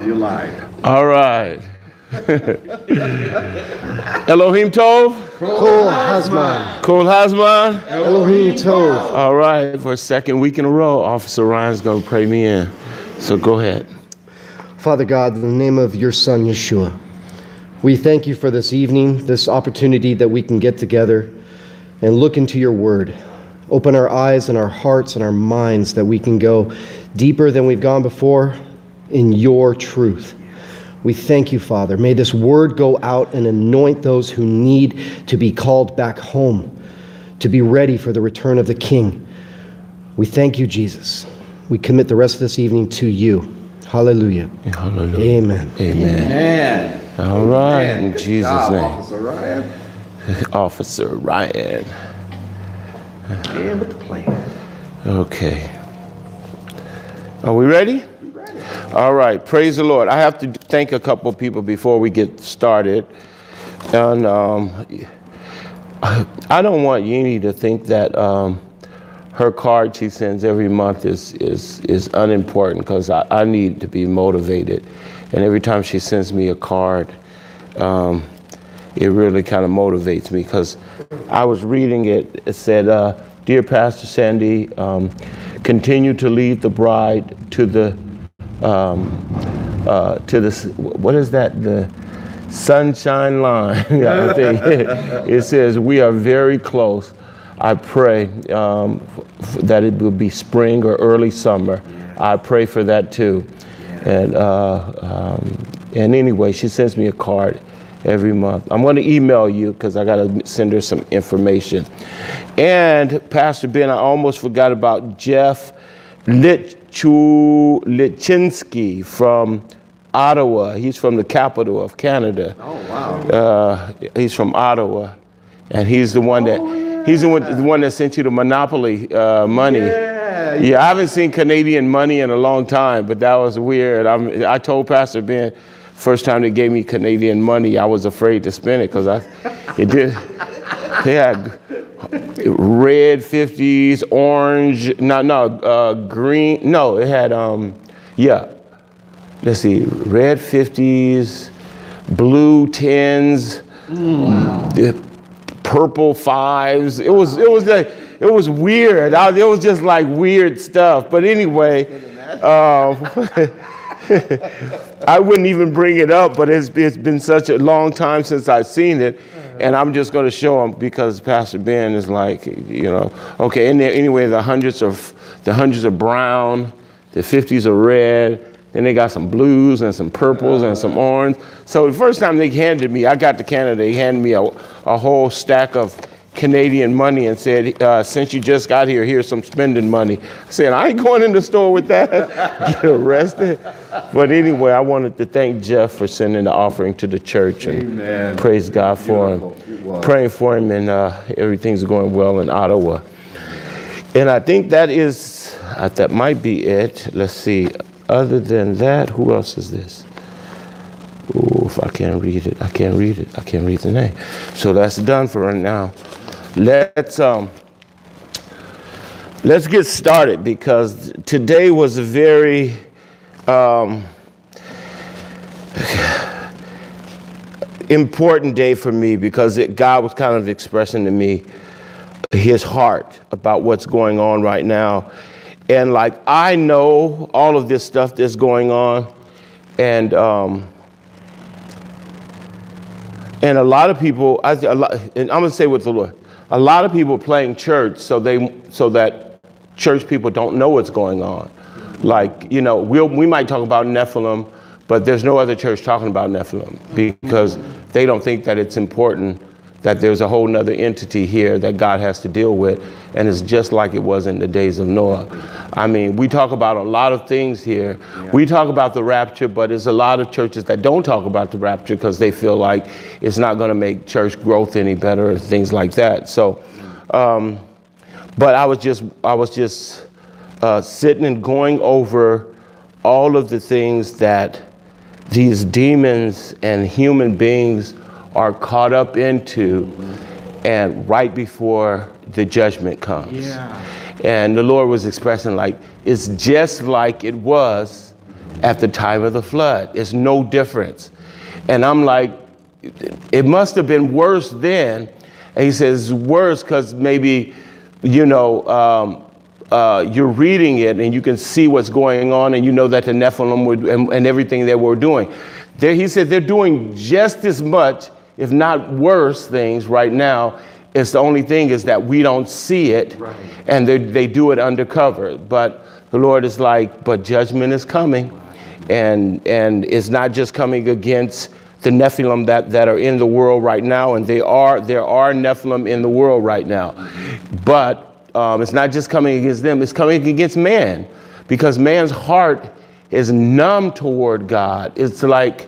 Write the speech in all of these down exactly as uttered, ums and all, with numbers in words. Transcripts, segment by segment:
You lied. All right. Elohim Tov. Kol Hazman. Kol Hazman. Elohim Tov. All right. For a second week in a row, Officer Ryan's going to pray me in. So go ahead. Father God, in the name of your Son, Yeshua, we thank you for this evening, this opportunity that we can get together and look into your word. Open our eyes and our hearts and our minds that we can go deeper than we've gone before in your truth. We thank you, Father. May this word go out and anoint those who need to be called back home, to be ready for the return of the King. We thank you, Jesus. We commit the rest of this evening to you. Hallelujah. Hallelujah. Amen. Amen. Amen. All right. Amen. In Good Jesus' job, name. Officer Ryan. Officer Ryan. And with the plan. Okay. Are we ready? All right. Praise the Lord. I have to thank a couple of people before we get started. And um, I don't want Yeni to think that um, her card she sends every month is is is unimportant, because I, I need to be motivated. And every time she sends me a card, um, it really kind of motivates me, because I was reading it. It said, uh, "Dear Pastor Sandy, um, continue to lead the bride to the um, uh, to the what is that the sunshine line?" I think it says, "We are very close. I pray um, f- that it will be spring or early summer." I pray for that too. And uh, um, and anyway, she sends me a card every month. I'm going to email you, because I got to send her some information. And Pastor Ben, I almost forgot about Jeff Litchu Lichinski from Ottawa. He's from the capital of Canada. Oh, wow. Uh, he's from Ottawa, and he's the one that Oh, yeah. he's the one, the one that sent you the Monopoly uh, money. Yeah. Yeah, I haven't seen Canadian money in a long time, but that was weird. I'm, I told Pastor Ben, first time they gave me Canadian money, I was afraid to spend it, because I, it did. They had red fifties, orange, no, no, uh, green. No, it had, um, yeah. Let's see, red fifties, blue tens, the purple fives. It was, it was like, it was weird. I, it was just like weird stuff. But anyway, um, I wouldn't even bring it up, but it's, it's been such a long time since I've seen it. And I'm just going to show them, because Pastor Ben is like, you know, okay, in there, anyway, the hundreds of, the hundreds of brown, the fifties are red. Then they got some blues and some purples and some orange. So the first time they handed me, I got to Canada, they handed me a, a whole stack of Canadian money and said, uh, since you just got here, here's some spending money. I said, I ain't going in the store with that. Get arrested. But anyway, I wanted to thank Jeff for sending the offering to the church. And Amen. praise God for Beautiful. It him. was. Praying for him, and uh, everything's going well in Ottawa. And I think that is, uh, that might be it. Let's see. Other than that, who else is this? Oh, if I can't read it, I can't read it. I can't read the name. So that's done for right now. Let's um, let's get started, because today was a very um, important day for me, because it, God was kind of expressing to me his heart about what's going on right now. And like, I know all of this stuff that's going on, and um, and a lot of people, I, a lot, and I'm gonna say with the Lord, a lot of people playing church so they so that church people don't know what's going on. Like, you know, we'll, we might talk about Nephilim, but there's no other church talking about Nephilim, because they don't think that it's important, that there's a whole nother entity here that God has to deal with, and it's just like it was in the days of Noah. I mean, we talk about a lot of things here. Yeah. We talk about the rapture, but there's a lot of churches that don't talk about the rapture, because they feel like it's not going to make church growth any better, and things like that. So, um, but I was just, I was just uh, sitting and going over all of the things that these demons and human beings are caught up into, and right before the judgment comes. Yeah. And the Lord was expressing, like, it's just like it was at the time of the flood. It's no difference. And I'm like, it must have been worse then. And he says worse because maybe, you know, um, uh, you're reading it and you can see what's going on and you know that the Nephilim would, and, and everything they were doing. There, he said they're doing just as much, if not worse, things right now. It's the only thing is that we don't see it, right. And they, they do it undercover. But the Lord is like, but judgment is coming. And and it's not just coming against the Nephilim that, that are in the world right now. And they are there are Nephilim in the world right now. But um, it's not just coming against them. It's coming against man. Because man's heart is numb toward God. It's like,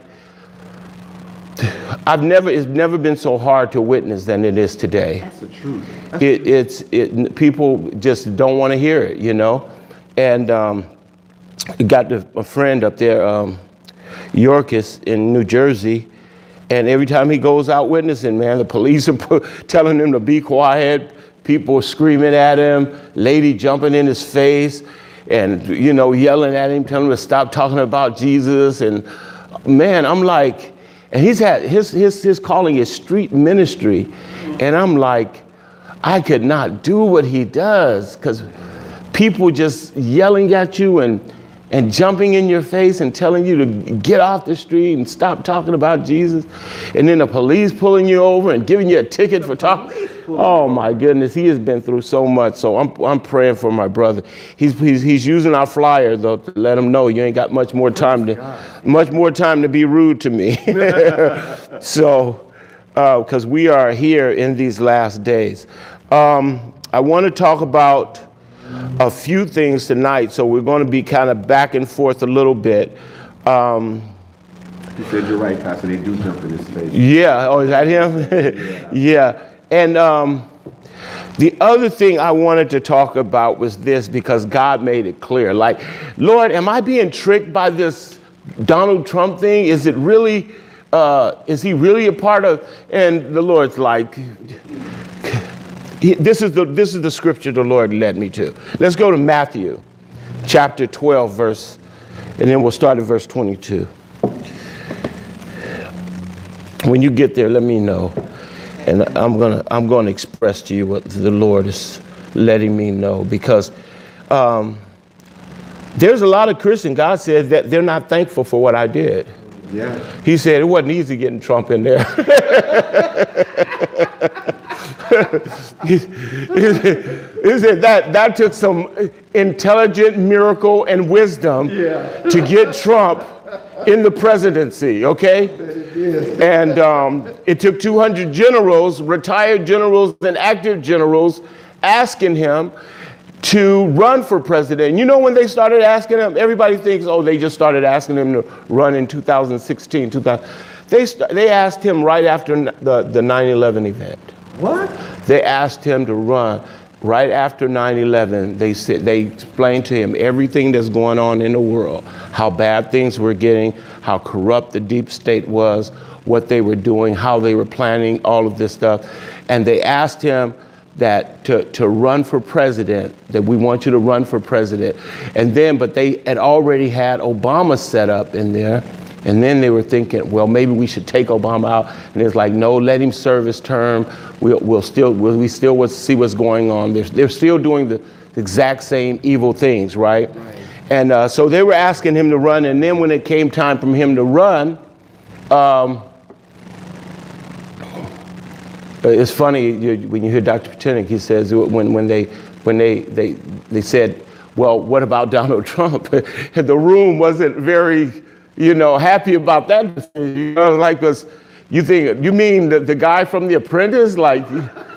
I've never, it's never been so hard to witness than it is today. That's the truth. That's It, it's, it, people just don't want to hear it, you know? And um, got the, a friend up there, um, Yorkis in New Jersey, and every time he goes out witnessing, man, the police are telling him to be quiet, people are screaming at him, lady jumping in his face, and, you know, yelling at him, telling him to stop talking about Jesus. And man, I'm like, and he's had, his, his, his calling is street ministry. And I'm like, I could not do what he does because people just yelling at you and, and jumping in your face and telling you to get off the street and stop talking about Jesus. And then the police pulling you over and giving you a ticket for talking. Oh my goodness, he has been through so much. So I'm I'm praying for my brother. He's he's he's using our flyer though to let him know you ain't got much more time to much more time to be rude to me. So because uh, we are here in these last days. Um, I want to talk about a few things tonight. So we're going to be kind of back and forth a little bit. Um, You said you're right, Pastor. They do jump in his face. Yeah. Oh, is that him? Yeah. Yeah. And um, the other thing I wanted to talk about was this, because God made it clear. Like, Lord, am I being tricked by this Donald Trump thing? Is it really, uh, is he really a part of? And the Lord's like, this is the this is the scripture the Lord led me to. Let's go to Matthew chapter twelve, verse, and then we'll start at verse twenty-two. When you get there, let me know. And I'm gonna I'm gonna express to you what the Lord is letting me know, because um, there's a lot of Christians, God said, that they're not thankful for what I did. Yeah. He said it wasn't easy getting Trump in there. he, he said that that took some intelligent miracle and wisdom Yeah. to get Trump in the presidency, okay? And um, it took two hundred generals, retired generals and active generals, asking him to run for president. And you know when they started asking him, everybody thinks, oh, they just started asking him to run in two thousand sixteen, two thousand. They, st- they asked him right after the, the nine eleven event. What? They asked him to run right after nine eleven. They said, they explained to him everything that's going on in the world, how bad things were getting, how corrupt the deep state was, what they were doing, how they were planning all of this stuff. And they asked him that to, to run for president, that we want you to run for president. And then, but they had already had Obama set up in there. And then they were thinking, well, maybe we should take Obama out. And it's like, no, let him serve his term. We'll, we'll still, we'll, we still will see what's going on. They're, they're still doing the exact same evil things, right? Right. And uh, so they were asking him to run. And then when it came time for him to run, um, it's funny you, when you hear Doctor Paternick, he says when, when they when they, they they said, well, what about Donald Trump? And the room wasn't very, you know, happy about that. You know, like, because you think, you mean the, the guy from The Apprentice? Like,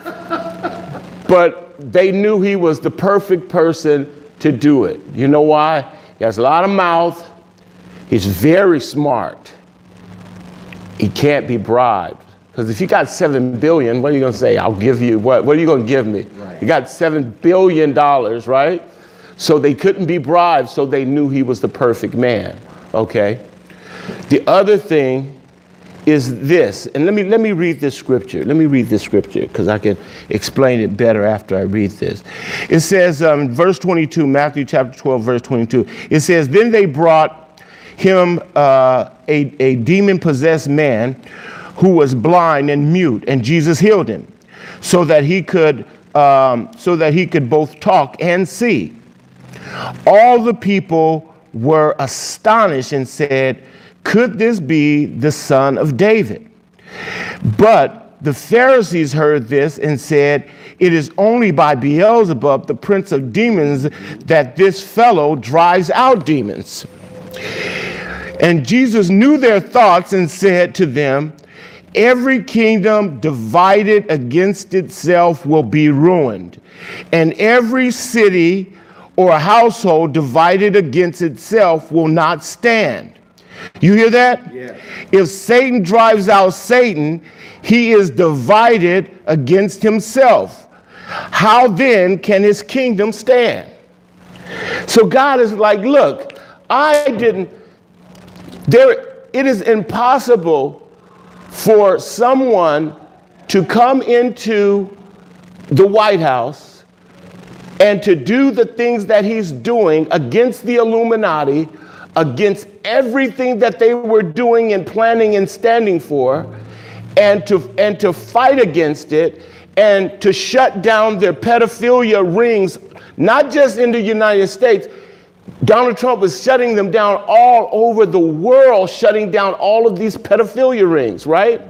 but they knew he was the perfect person to do it. You know why? He has a lot of mouth. He's very smart. He can't be bribed. Because if you got seven billion, what are you going to say? I'll give you what? What are you going to give me? Right. You got seven billion dollars, right? So they couldn't be bribed, so they knew he was the perfect man. Okay? The other thing is this, and let me let me read this scripture. Let me read this scripture because I can explain it better after I read this. It says, um, verse twenty-two, Matthew chapter twelve, verse twenty-two. It says, then they brought him uh, a, a demon-possessed man who was blind and mute, and Jesus healed him so that he could um, so that he could both talk and see. All the people were astonished and said, "Could this be the son of David?" But the Pharisees heard this and said, "It is only by Beelzebub, the prince of demons, that this fellow drives out demons." And Jesus knew their thoughts and said to them, "Every kingdom divided against itself will be ruined, and every city or household divided against itself will not stand." You hear that? Yeah. If Satan drives out Satan, he is divided against himself. How then can his kingdom stand? So God is like, look, I didn't, there, it is impossible for someone to come into the White House and to do the things that he's doing against the Illuminati, against everything that they were doing and planning and standing for, and to and to fight against it, and to shut down their pedophilia rings, not just in the United States. Donald Trump was shutting them down all over the world, shutting down all of these pedophilia rings, right?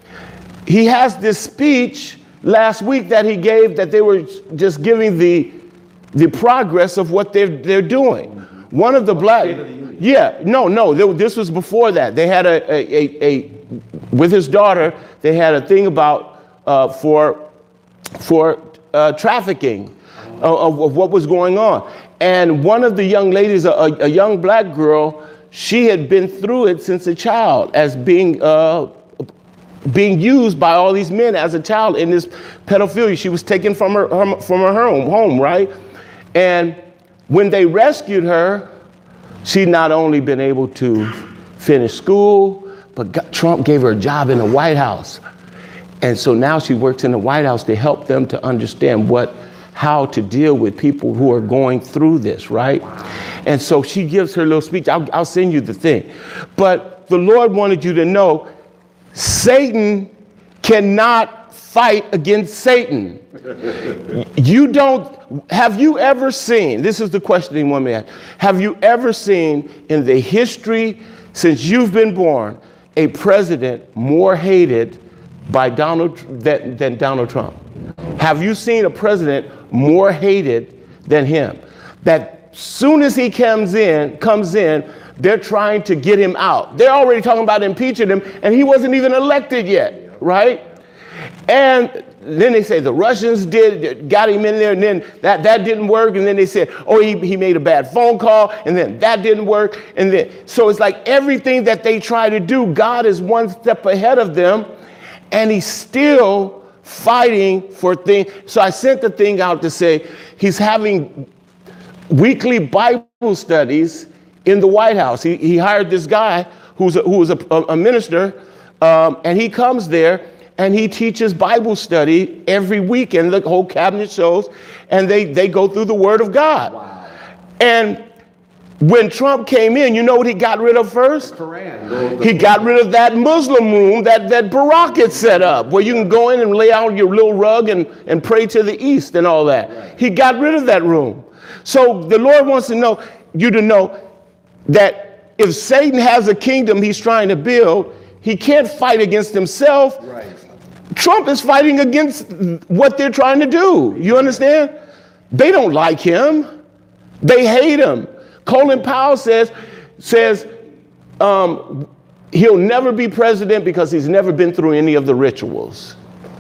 He has this speech last week that he gave that they were just giving the the progress of what they're they're doing. One of the black, yeah, no, no, they, this was before that. They had a, a, a, a with his daughter, they had a thing about uh, for for uh, trafficking of, of what was going on. And one of the young ladies, a, a young black girl, she had been through it since a child, as being uh, being used by all these men as a child in this pedophilia. She was taken from her, her from her home, home, right? And when they rescued her, she'd not only been able to finish school, but got, Trump gave her a job in the White House. And so now she works in the White House to help them to understand what, how to deal with people who are going through this, right? And so she gives her little speech. I'll, I'll send you the thing. But the Lord wanted you to know, Satan cannot fight against Satan. You don't, have you ever seen, this is the question he wanted me to ask, have you ever seen in the history since you've been born a president more hated by Donald than, than Donald Trump? Have you seen a president more hated than him? That soon as he comes in, comes in, they're trying to get him out. They're already talking about impeaching him, and he wasn't even elected yet, right? And then they say the Russians did, got him in there, and then that, that didn't work. And then they said, oh, he, he made a bad phone call, and then that didn't work. And then, so it's like everything that they try to do, God is one step ahead of them, and he's still fighting for things. So I sent the thing out to say he's having weekly Bible studies in the White House. He, he hired this guy who's a, who was a, a minister, um, and he comes there, and he teaches Bible study every week, and the whole cabinet shows, and they, they go through the Word of God. Wow. And when Trump came in, you know what he got rid of first? He got rid of that Muslim room that, that Barack had set up, where you can go in and lay out your little rug and, and pray to the east and all that. Right. He got rid of that room. So the Lord wants to know you to know that if Satan has a kingdom he's trying to build, he can't fight against himself. Right. Trump is fighting against what they're trying to do. You understand? They don't like him. They hate him. Colin Powell says, says um, he'll never be president because he's never been through any of the rituals.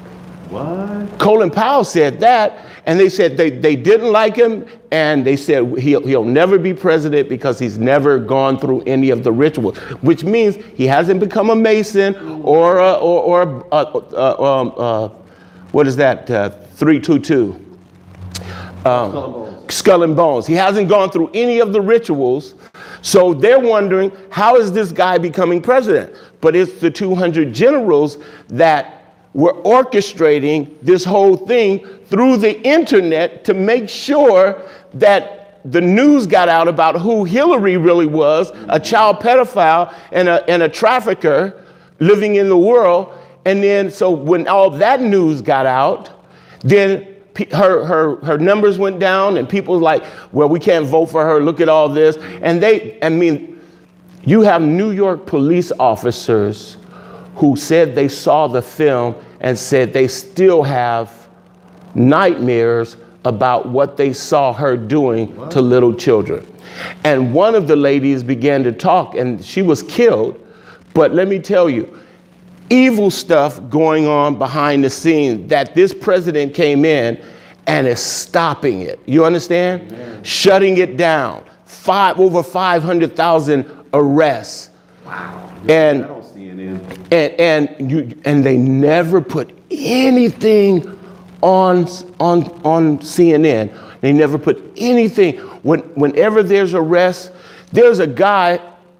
What? Colin Powell said that, and they said they, they didn't like him, and they said he'll, he'll never be president because he's never gone through any of the rituals, which means he hasn't become a Mason or, a, or, or a, a, um, uh, what is that, uh, three two two? Um, Skull and Bones. He hasn't gone through any of the rituals, so they're wondering, how is this guy becoming president? But it's the two hundred generals that were orchestrating this whole thing through the internet to make sure that the news got out about who Hillary really was, a child pedophile and a, and a trafficker living in the world. And then, so when all that news got out, then her, her, her numbers went down and people were like, well, we can't vote for her. Look at all this. And they, I mean, you have New York police officers who said they saw the film and said they still have nightmares about what they saw her doing what? to little children. And one of the ladies began to talk, and she was killed. But let me tell you, evil stuff going on behind the scenes that this president came in and is stopping it. You understand? Amen. Shutting it down. Five, over five hundred thousand arrests. Wow. And, and, and, you, and they never put anything on, on, on C N N. They never put anything. When, whenever there's arrests, there's a guy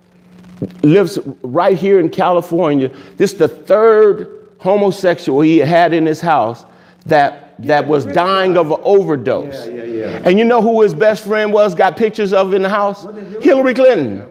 lives right here in California. This is the third homosexual he had in his house that, that was dying of an overdose. Yeah, yeah, yeah. And you know who his best friend was, got pictures of in the house? Hillary Clinton.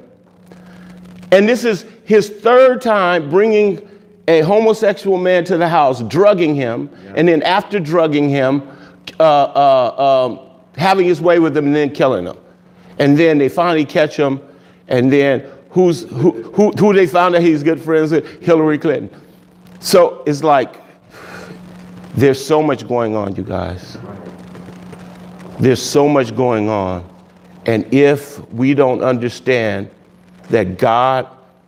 And this is his third time bringing a homosexual man to the house, drugging him, yeah. and then after drugging him, uh, uh, um, having his way with him and then killing him. And then they finally catch him, and then who's who who, who they found out he's good friends with? Hillary Clinton. So it's like, there's so much going on, you guys. There's so much going on. And if we don't understand that God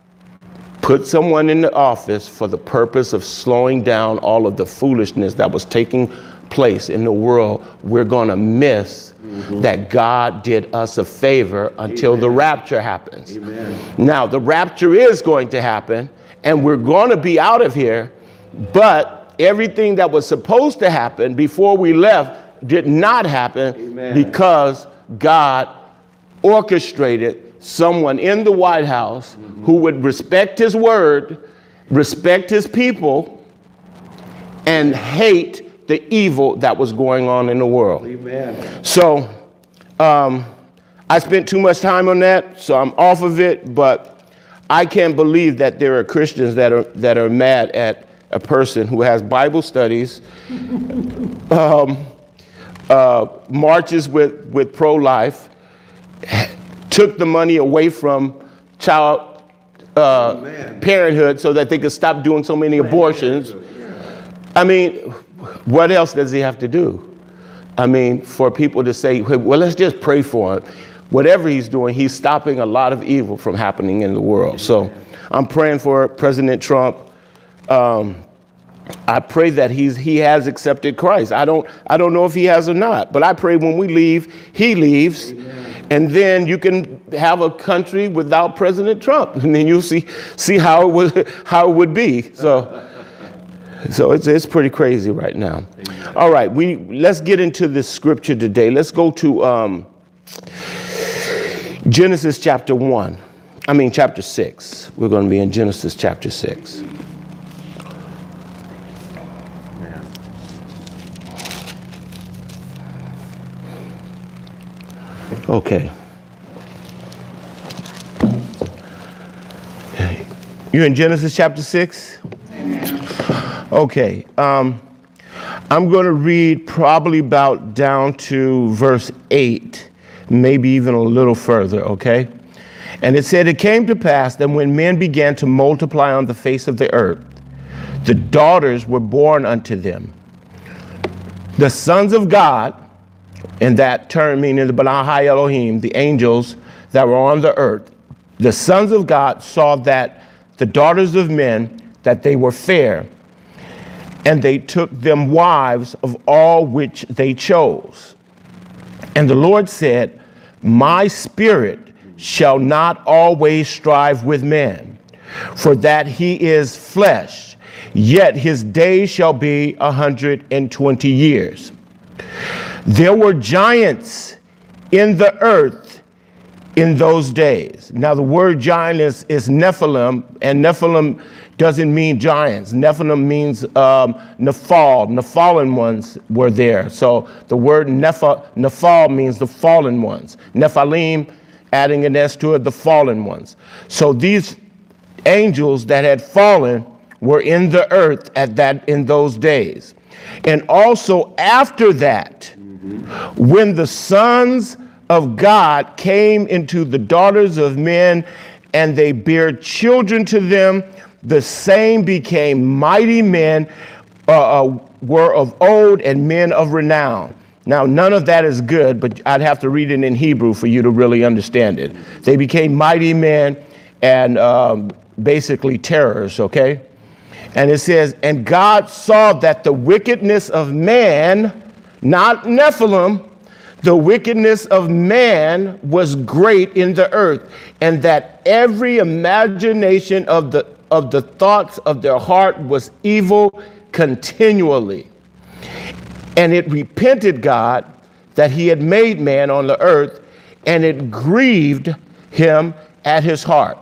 put someone in the office for the purpose of slowing down all of the foolishness that was taking place in the world, we're going to miss mm-hmm. that God did us a favor until Amen. the rapture happens. Amen. Now, the rapture is going to happen, and we're going to be out of here, but everything that was supposed to happen before we left did not happen Amen. because God orchestrated someone in the White House mm-hmm. who would respect his word, respect his people, and hate the evil that was going on in the world. Amen. So um, I spent too much time on that, so I'm off of it, but I can't believe that there are Christians that are that are mad at a person who has Bible studies, um, uh, marches with, with pro-life, took the money away from child uh, oh, parenthood so that they could stop doing so many abortions. I mean, what else does he have to do? I mean, for people to say, well, let's just pray for him. Whatever he's doing, he's stopping a lot of evil from happening in the world. So I'm praying for President Trump. Um, I pray that he's he has accepted Christ. I don't I don't know if he has or not, but I pray when we leave, he leaves. Amen. And then you can have a country without President Trump, and then you'll see see how it would how it would be. So so it's it's pretty crazy right now. Amen. All right, we let's get into this scripture today. Let's go to um, Genesis chapter one. I mean chapter six. We're going to be in Genesis chapter six. Okay. You're in Genesis chapter six? Okay. Um, I'm going to read probably about down to verse eight, maybe even a little further, okay? And it said, it came to pass that when men began to multiply on the face of the earth, the daughters were born unto them. The sons of God, and that term meaning the Balahai Elohim, the angels that were on the earth, the sons of God saw that the daughters of men, that they were fair, and they took them wives of all which they chose. And the Lord said, my spirit shall not always strive with man, for that he is flesh, yet his days shall be a hundred and twenty years. There were giants in the earth, in those days. Now the word giant is, is Nephilim, and Nephilim doesn't mean giants. Nephilim means um, Nephal. The fallen ones were there. So the word Nepha, Nephal means the fallen ones. Nephilim, adding an S to it, the fallen ones. So these angels that had fallen were in the earth at that in those days. And also after that, mm-hmm. when the sons of God came into the daughters of men, and they bare children to them, the same became mighty men, uh, uh, were of old, and men of renown. Now, none of that is good, but I'd have to read it in Hebrew for you to really understand it. They became mighty men and um, basically terrors, okay? And it says, and God saw that the wickedness of man, not Nephilim, the wickedness of man was great in the earth, and that every imagination of the of the thoughts of their heart was evil continually. And it repented God that he had made man on the earth, and it grieved him at his heart.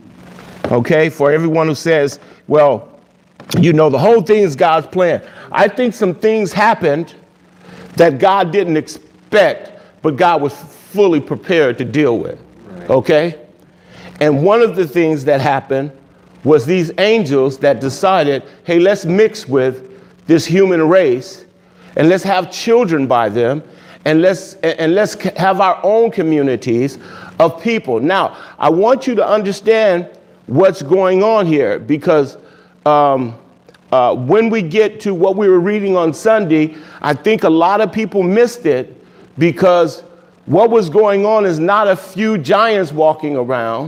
Okay, for everyone who says, well, you know, the whole thing is God's plan. I think some things happened that God didn't expect, but God was fully prepared to deal with. Okay? And one of the things that happened was these angels that decided, hey, let's mix with this human race, and let's have children by them, and let's and let's have our own communities of people. Now, I want you to understand what's going on here, because um, uh, when we get to what we were reading on Sunday, I think a lot of people missed it, because what was going on is not a few giants walking around.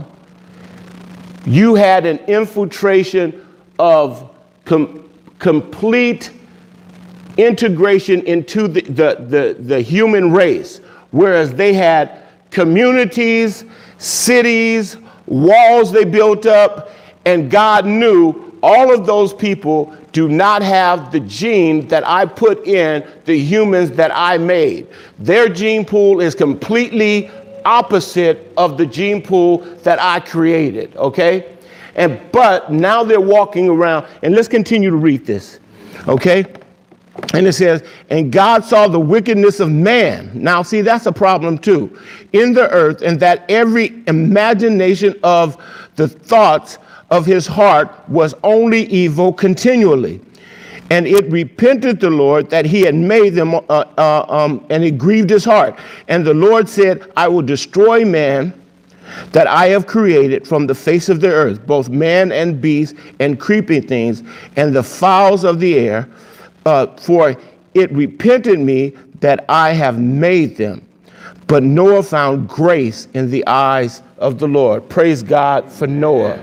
You had an infiltration of com- complete integration into the, the, the, the human race, whereas they had communities, cities, walls they built up, and God knew all of those people do not have the gene that I put in the humans that I made. Their gene pool is completely opposite of the gene pool that I created, okay? And but now they're walking around, and let's continue to read this, okay? And it says, and God saw the wickedness of man. Now, see, that's a problem too. In the earth, and that every imagination of the thoughts of his heart was only evil continually. And it repented the Lord that he had made them, uh, uh, um, and it grieved his heart. And the Lord said, I will destroy man that I have created from the face of the earth, both man and beast and creeping things, and the fowls of the air, uh, for it repented me that I have made them. But Noah found grace in the eyes of the Lord. Praise God for Noah.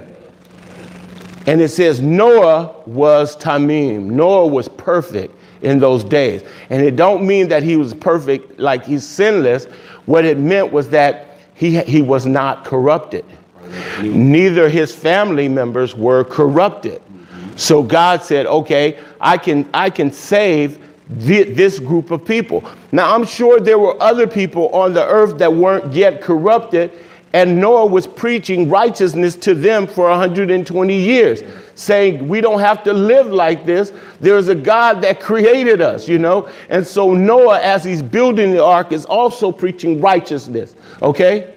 And it says Noah was tamim. Noah was perfect in those days. And it don't mean that he was perfect, like he's sinless. What it meant was that he, he was not corrupted. Neither his family members were corrupted. So God said, okay, I can, I can save th- this group of people. Now, I'm sure there were other people on the earth that weren't yet corrupted, and Noah was preaching righteousness to them for one hundred twenty years, saying, we don't have to live like this. There's a God that created us, you know? And so Noah, as he's building the ark, is also preaching righteousness, okay?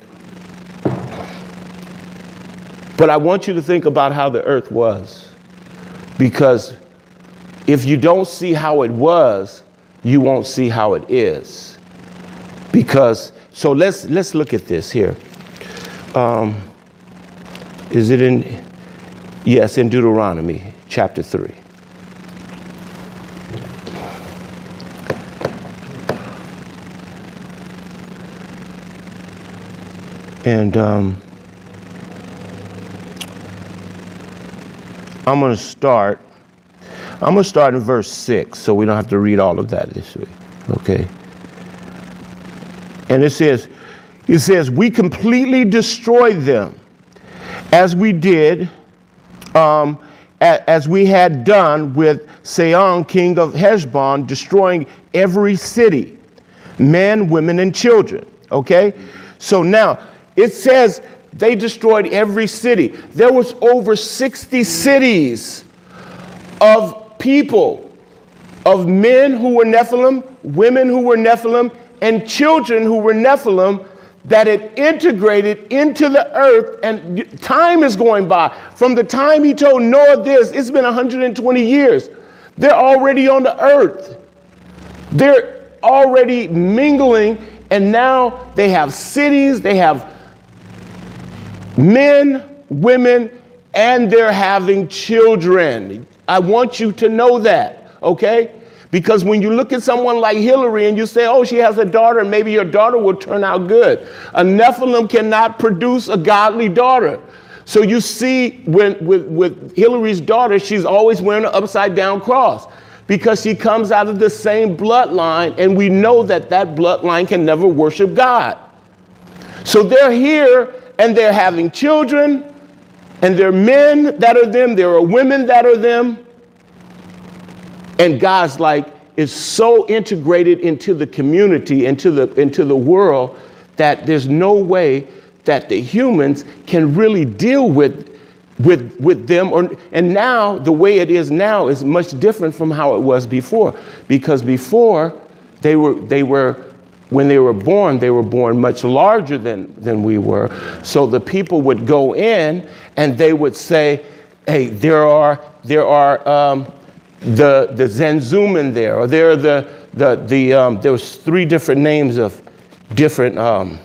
But I want you to think about how the earth was, because if you don't see how it was, you won't see how it is. Because, so let's let's look at this here. Um, is it in, yes, in Deuteronomy chapter three. And um, I'm going to start, I'm going to start in verse six, so we don't have to read all of that this week, okay? And it says, it says, we completely destroyed them as we did, um, a, as we had done with Sihon, king of Heshbon, destroying every city, men, women, and children, okay? So now, It says they destroyed every city. There was over sixty cities of people, of men who were Nephilim, women who were Nephilim, and children who were Nephilim that had integrated into the earth, and time is going by. From the time he told Noah this, it's been one hundred twenty years. They're already on the earth. They're already mingling, and now they have cities, they have men, women, and they're having children. I want you to know that, okay? Because when you look at someone like Hillary and you say, oh, she has a daughter, maybe your daughter will turn out good. A Nephilim cannot produce a godly daughter. So you see when, with, with Hillary's daughter, she's always wearing an upside down cross because she comes out of the same bloodline, and we know that that bloodline can never worship God. So they're here and they're having children, and there are men that are them, there are women that are them. And God's like, is so integrated into the community, into the into the world, that there's no way that the humans can really deal with with with them. Or and now the way it is now is much different from how it was before, because before they were they were when they were born, they were born much larger than than we were. So the people would go in and they would say, hey, there are there are um, the the Zenzumen there, or there are the the the um, there was three different names of different um,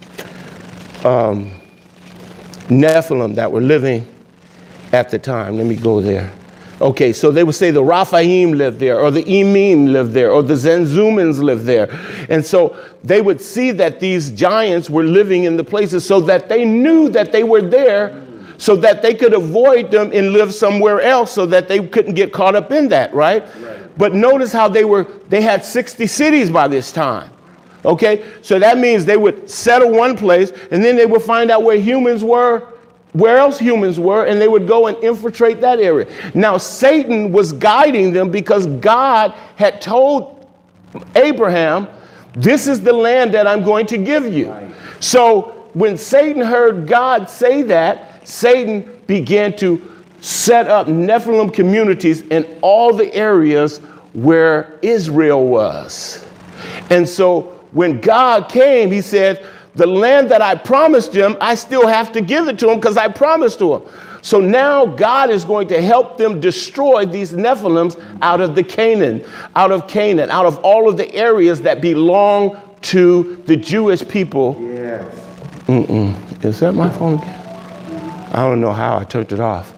um, Nephilim that were living at the time. Let me go there. Okay, so they would say the Raphaim lived there, or the Emim lived there, or the Zenzumans lived there. And so they would see that these giants were living in the places, so that they knew that they were there, so that they could avoid them and live somewhere else, so that they couldn't get caught up in that, right? Right. But notice how they were, they had sixty cities by this time. Okay, so that means they would settle one place, and then they would find out where humans were, where else humans were, and they would go and infiltrate that area. Now, Satan was guiding them because God had told Abraham, this is the land that I'm going to give you. Right. So when Satan heard God say that, Satan began to set up Nephilim communities in all the areas where Israel was. And so when God came, he said, the land that I promised him, I still have to give it to him because I promised to him. So now God is going to help them destroy these Nephilims out of the Canaan, out of Canaan, out of all of the areas that belong to the Jewish people. Yes. Mm-mm. Is that my phone again? I don't know how I turned it off.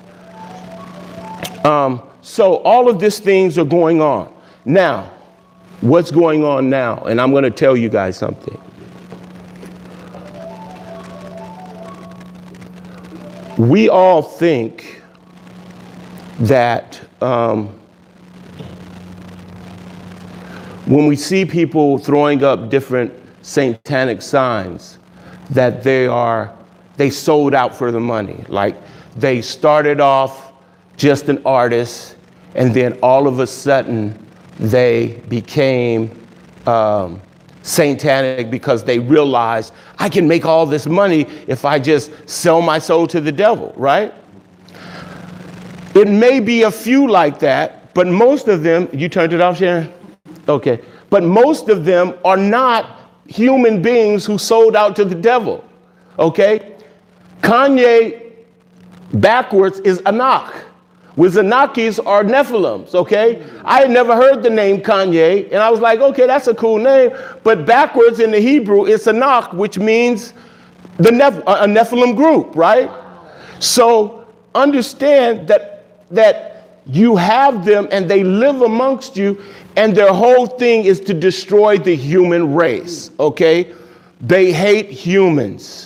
Um, so all of these things are going on. Now, what's going on now? And I'm going to tell you guys something. We all think that um, when we see people throwing up different satanic signs, that they are, they sold out for the money. Like they started off just an artist, and then all of a sudden they became um, satanic because they realized I can make all this money if I just sell my soul to the devil, right? It may be a few like that, but most of them, you turned it off, Sharon? Okay. But most of them are not human beings who sold out to the devil, okay? Kanye backwards is Anak. With Anakis are Nephilims, okay? I had never heard the name Kanye, and I was like, okay, that's a cool name. But backwards in the Hebrew, it's Anak, which means the Neph- a Nephilim group, right? So understand that that you have them and they live amongst you, and their whole thing is to destroy the human race, okay? They hate humans.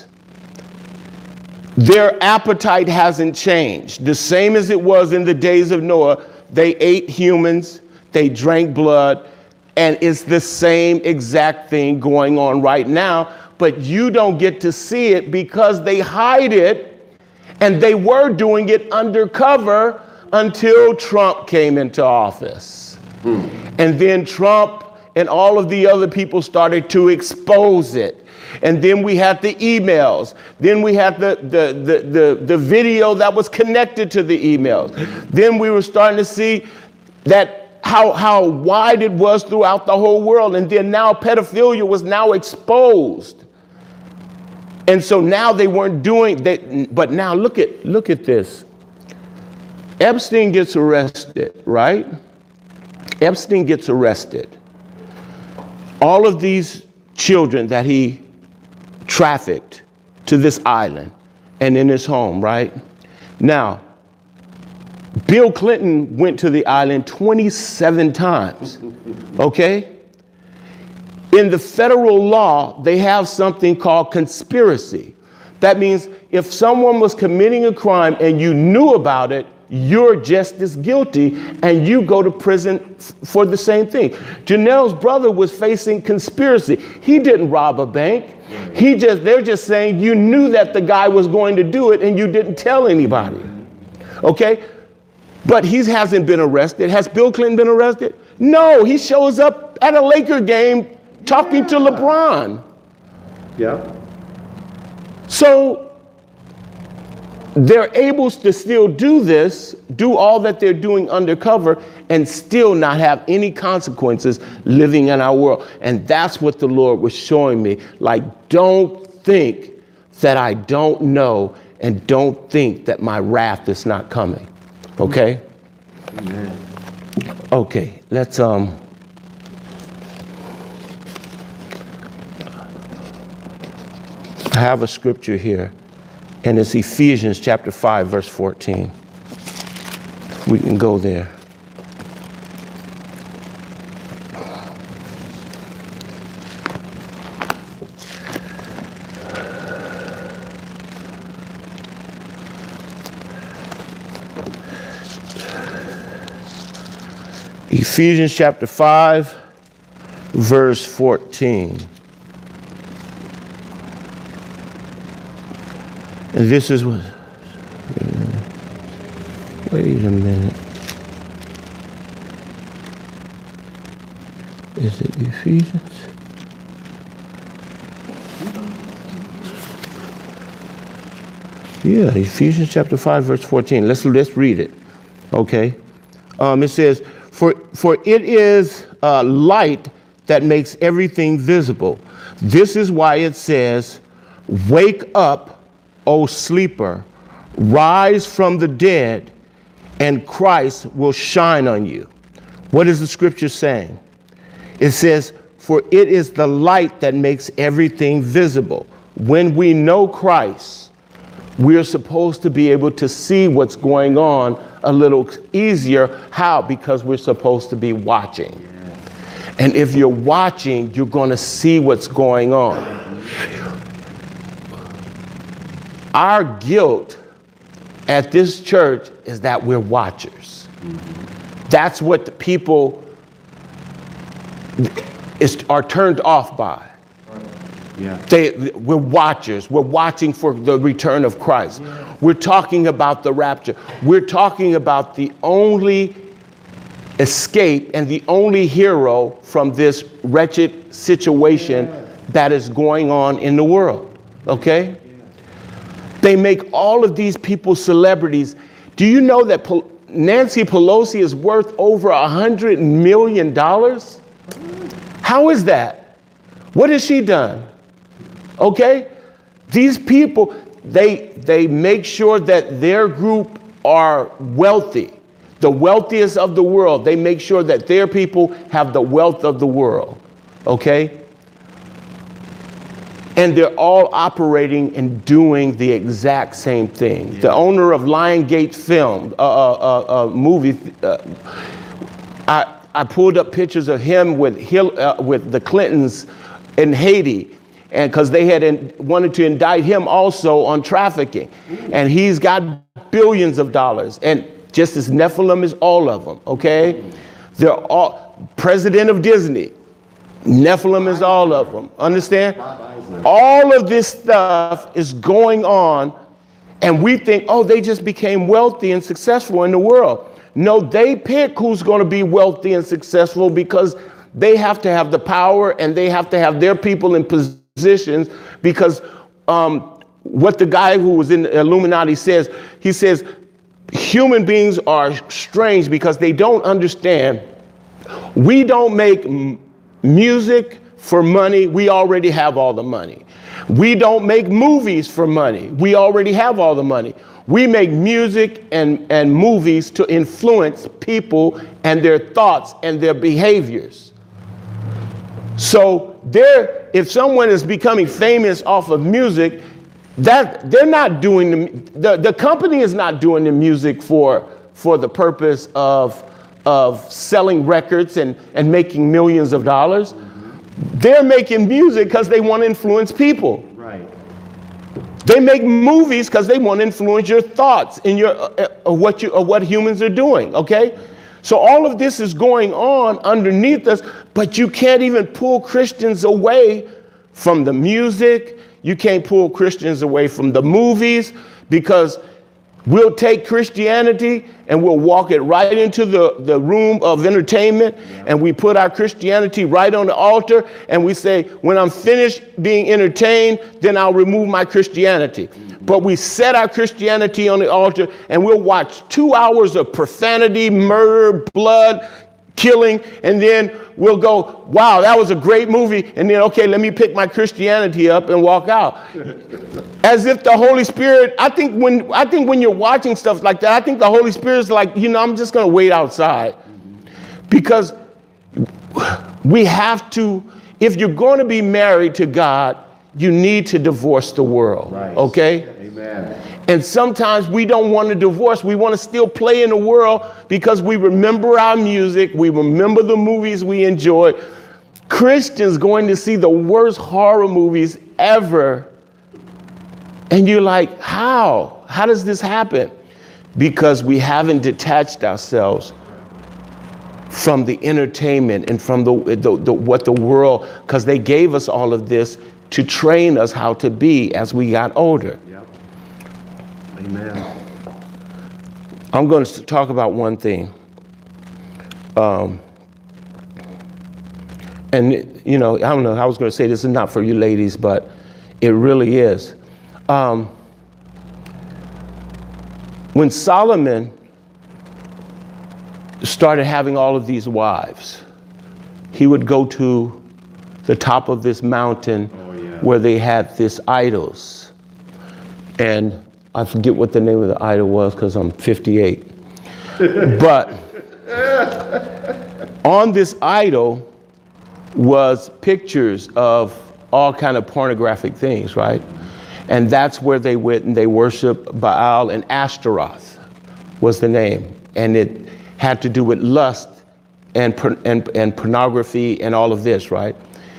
Their appetite hasn't changed. The same as it was in the days of Noah. They ate humans, they drank blood, and it's the same exact thing going on right now, but you don't get to see it because they hide it, and they were doing it undercover until Trump came into office. Mm. And then Trump and all of the other people started to expose it. And then we had the emails. Then we had the, the, the, the, the video that was connected to the emails. Then we were starting to see that how, how wide it was throughout the whole world. And then now pedophilia was now exposed. And so now they weren't doing that. But now look at, look at this. Epstein gets arrested, right? Epstein gets arrested. All of these children that he trafficked to this island and in his home, right? Now, Bill Clinton went to the island twenty-seven times, okay? In the federal law, they have something called conspiracy. That means if someone was committing a crime and you knew about it, you're just as guilty and you go to prison f- for the same thing. Janelle's brother was facing conspiracy. He didn't rob a bank. He just, they're just saying you knew that the guy was going to do it and you didn't tell anybody. Okay? But he hasn't been arrested. Has Bill Clinton been arrested? No, he shows up at a Laker game talking to LeBron. Yeah. So they're able to still do this, do all that they're doing undercover, and still not have any consequences living in our world. And that's what the Lord was showing me. Like, don't think that I don't know, and don't think that my wrath is not coming. Okay? Amen. Okay, let's, um, I have a scripture here. And it's Ephesians chapter five, verse fourteen. We can go there. Ephesians chapter five, verse fourteen. And this is what, wait a minute. Is it Ephesians? Yeah, Ephesians chapter five, verse fourteen. Let's, let's read it, okay? Um, it says, for, for it is uh, light that makes everything visible. This is why it says, wake up, O sleeper, rise from the dead, and Christ will shine on you. What is the scripture saying? It says, for it is the light that makes everything visible. When we know Christ, we're supposed to be able to see what's going on a little easier. How? Because we're supposed to be watching. And if you're watching, you're going to see what's going on. Our guilt at this church is that we're watchers. Mm-hmm. That's what the people is, are turned off by. Yeah. They, we're watchers. We're watching for the return of Christ. Yeah. We're talking about the rapture. We're talking about the only escape and the only hero from this wretched situation yeah. that is going on in the world. Okay? They make all of these people celebrities. Do you know that Pol- Nancy Pelosi is worth over a hundred million dollars? How is that? What has she done? Okay? These people, they they make sure that their group are wealthy, the wealthiest of the world. They make sure that their people have the wealth of the world. Okay? And they're all operating and doing the exact same thing. Yeah. The owner of Lionsgate Film, a uh, uh, uh, movie, uh, I, I pulled up pictures of him with Hil, uh, with the Clintons in Haiti, and because they had in, wanted to indict him also on trafficking. And he's got billions of dollars, and just as Nephilim is all of them, okay? They're all, president of Disney, Nephilim is all of them, understand? All of this stuff is going on, and we think, oh, they just became wealthy and successful in the world. No, they pick who's going to be wealthy and successful because they have to have the power and they have to have their people in position positions because um, what the guy who was in the Illuminati says, he says, human beings are strange because they don't understand. We don't make m- music for money. We already have all the money. We don't make movies for money. We already have all the money. We make music and, and movies to influence people and their thoughts and their behaviors. So there, if someone is becoming famous off of music, that they're not doing the, the, the company is not doing the music for, for the purpose of, of selling records and, and making millions of dollars. Mm-hmm. They're making music because they want to influence people. Right. They make movies because they want to influence your thoughts and your uh, uh, what you uh, what humans are doing. Okay, so all of this is going on underneath us, but you can't even pull Christians away from the music. You can't pull Christians away from the movies because we'll take Christianity and we'll walk it right into the, the room of entertainment, yeah. And we put our Christianity right on the altar and we say, when I'm finished being entertained, then I'll remove my Christianity. Mm-hmm. But we set our Christianity on the altar and we'll watch two hours of profanity, murder, blood, killing, and then we'll go, wow, that was a great movie. And then, okay, let me pick my Christianity up and walk out. As if the Holy Spirit, I think when I think when you're watching stuff like that, I think the Holy Spirit's like, you know, I'm just going to wait outside. Because we have to, if you're going to be married to God, you need to divorce the world. Right. Okay? Amen. And sometimes we don't want to divorce. We want to still play in the world because we remember our music. We remember the movies we enjoyed. Christians going to see the worst horror movies ever. And you're like, how? How does this happen? Because we haven't detached ourselves from the entertainment and from the, the, the what the world, because they gave us all of this to train us how to be as we got older. Yep. Amen. I'm going to talk about one thing. Um, and, you know, I don't know, I was going to say this is not for you ladies, but it really is. Um, when Solomon started having all of these wives, he would go to the top of this mountain oh, yeah. where they had this idols. And I forget what the name of the idol was because I'm fifty-eight. But on this idol was pictures of all kind of pornographic things, right? And that's where they went and they worshiped Baal, and Ashtaroth was the name. And it had to do with lust and, and, and pornography and all of this, right?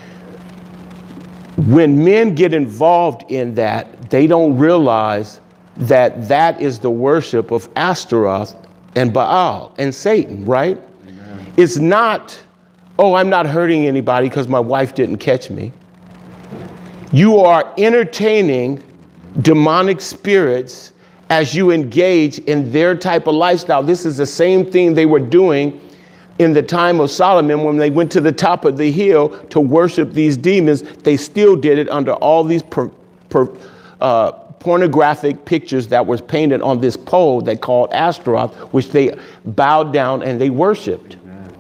When men get involved in that, they don't realize that that is the worship of Ashtaroth and Baal and Satan, right? Amen. It's not, oh, I'm not hurting anybody because my wife didn't catch me. You are entertaining demonic spirits as you engage in their type of lifestyle. This is the same thing they were doing in the time of Solomon when they went to the top of the hill to worship these demons. They still did it under all these per, per, uh, pornographic pictures that was painted on this pole they called Ashtaroth, which they bowed down and they worshiped. Amen.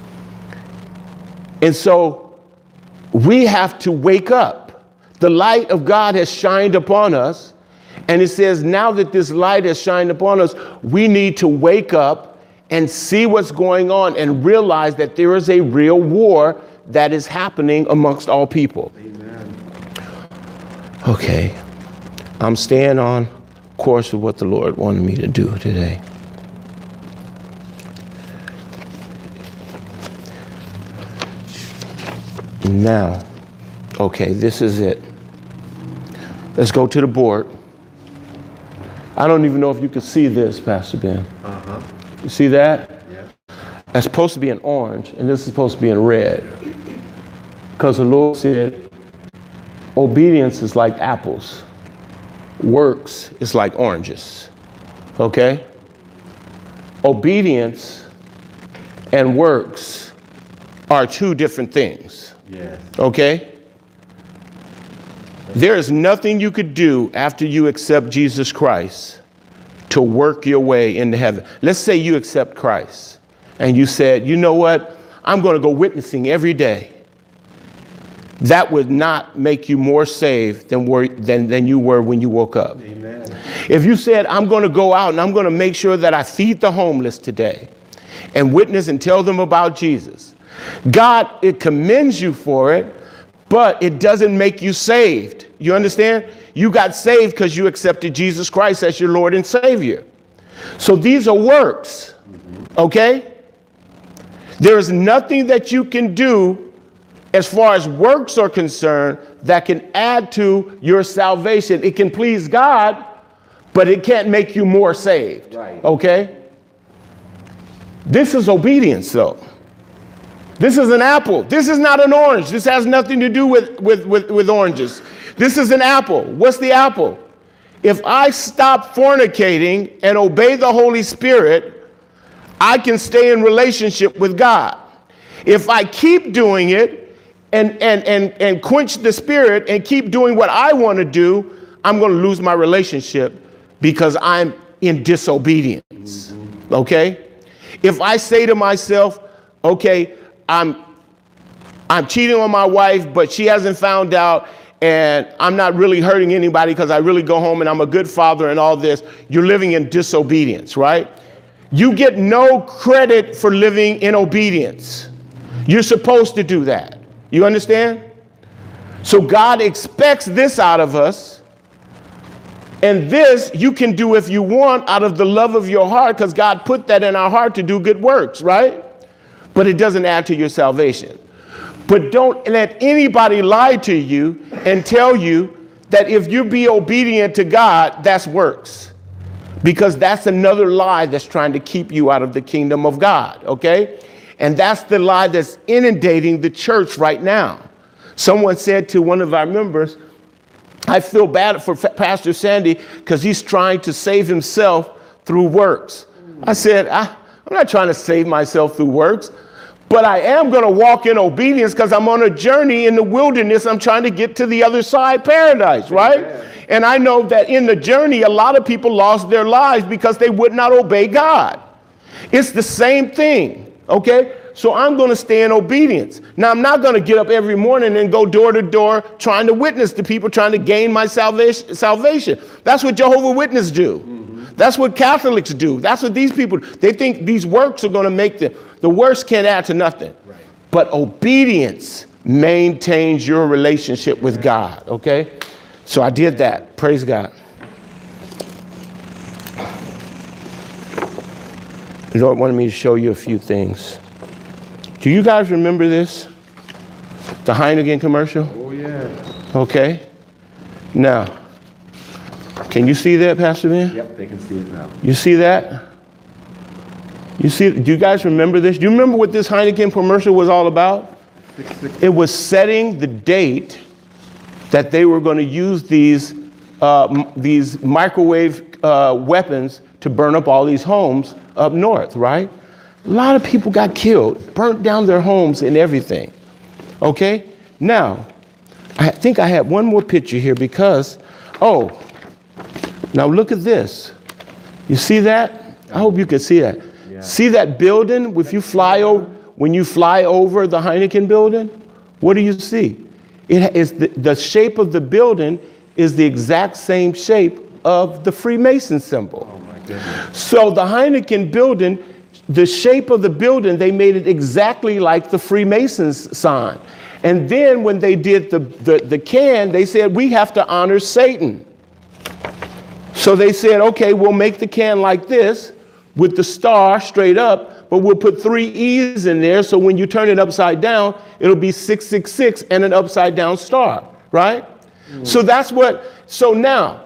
And so we have to wake up. The light of God has shined upon us. And it says now that this light has shined upon us, we need to wake up and see what's going on and realize that there is a real war that is happening amongst all people. Amen. Okay. I'm staying on course with what the Lord wanted me to do today. Now, okay, this is it. Let's go to the board. I don't even know if you can see this, Pastor Ben. Uh-huh. You see that? Yeah. That's supposed to be in orange, and this is supposed to be in red. Because the Lord said, obedience is like apples. Works is like oranges. Okay? Obedience and works are two different things. Yes. Okay? There is nothing you could do after you accept Jesus Christ to work your way into heaven. Let's say you accept Christ and you said, you know what? I'm going to go witnessing every day. That would not make you more saved than, were, than, than you were when you woke up. Amen. If you said, I'm going to go out and I'm going to make sure that I feed the homeless today and witness and tell them about Jesus, God, it commends you for it, but it doesn't make you saved. You understand? You got saved because you accepted Jesus Christ as your Lord and Savior. So these are works, okay? There is nothing that you can do as far as works are concerned that can add to your salvation. It can please God, but it can't make you more saved, Right. okay? This is obedience, though. This is an apple. This is not an orange. This has nothing to do with, with, with, with oranges. This is an apple. What's the apple? If I stop fornicating and obey the Holy Spirit, I can stay in relationship with God. If I keep doing it and, and, and, and quench the Spirit and keep doing what I want to do, I'm going to lose my relationship because I'm in disobedience. Mm-hmm. Okay? If I say to myself, okay, I'm I'm cheating on my wife, but she hasn't found out, and I'm not really hurting anybody because I really go home and I'm a good father and all this, you're living in disobedience, right? You get no credit for living in obedience. You're supposed to do that. You understand? So God expects this out of us. And this you can do if you want out of the love of your heart, because God put that in our heart to do good works, right? But it doesn't add to your salvation. But don't let anybody lie to you and tell you that if you be obedient to God, that's works. Because that's another lie that's trying to keep you out of the kingdom of God, okay? And that's the lie that's inundating the church right now. Someone said to one of our members, I feel bad for Pastor Sandy because he's trying to save himself through works. I said, I, I'm not trying to save myself through works, but I am going to walk in obedience because I'm on a journey in the wilderness. I'm trying to get to the other side, paradise, right? Amen. And I know that in the journey, a lot of people lost their lives because they would not obey God. It's the same thing, okay? So I'm going to stay in obedience. Now, I'm not going to get up every morning and go door to door trying to witness to people, trying to gain my salvation. salvation. That's what Jehovah's Witnesses do. Mm-hmm. That's what Catholics do. That's what these people do. They think these works are going to make the, the works can't add to nothing. Right. But obedience maintains your relationship with God, okay? So I did that. Praise God. The Lord wanted me to show you a few things. Do you guys remember this? The Heineken commercial? Oh, yeah. Okay. Now, can you see that, Pastor Ben? Yep, they can see it now. You see that? You see, do you guys remember this? Do you remember what this Heineken commercial was all about? Six, six. It was setting the date that they were going to use these, uh, m- these microwave uh, weapons to burn up all these homes up north, right? A lot of people got killed, burnt down their homes and everything. Okay? Now, I think I had one more picture here because, oh, now look at this. You see that? I hope you can see that. Yeah. See that building? If you fly over, when you fly over the Heineken building, what do you see? It is the, the shape of the building is the exact same shape of the Freemason symbol. Oh my goodness. So the Heineken building, the shape of the building, they made it exactly like the Freemasons sign. And then when they did the, the, the can, they said, we have to honor Satan. So they said, okay, we'll make the can like this with the star straight up, but we'll put three E's in there. So when you turn it upside down, it'll be six six six and an upside down star, right? Mm. So that's what, so now,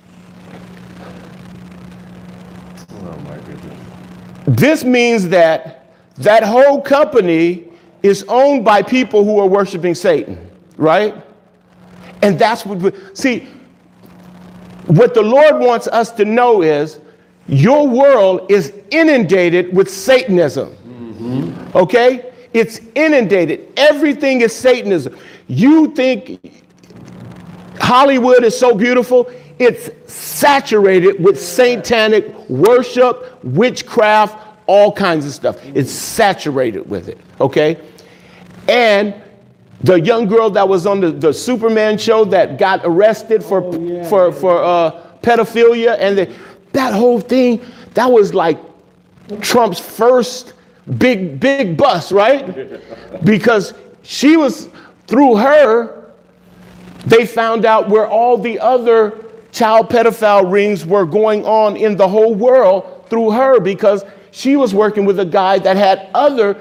this means that that whole company is owned by people who are worshiping Satan, right? And that's what, we, see, what the Lord wants us to know is your world is inundated with Satanism, mm-hmm. okay? It's inundated. Everything is Satanism. You think Hollywood is so beautiful. It's saturated with satanic worship, witchcraft, all kinds of stuff. It's saturated with it, okay? And the young girl that was on the, the Superman show that got arrested for oh, yeah, for yeah. for uh, pedophilia, and the, that whole thing, that was like Trump's first big big bust, right? Because she was, through her, they found out where all the other child pedophile rings were going on in the whole world through her, because she was working with a guy that had other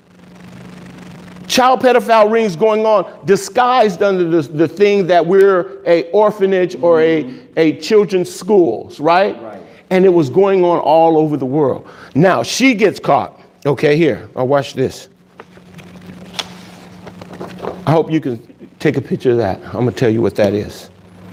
child pedophile rings going on, disguised under the, the thing that we're a orphanage or a, a children's schools, right? Right? And it was going on all over the world. Now she gets caught. Okay, here, I'll watch this. I hope you can take a picture of that. I'm gonna tell you what that is.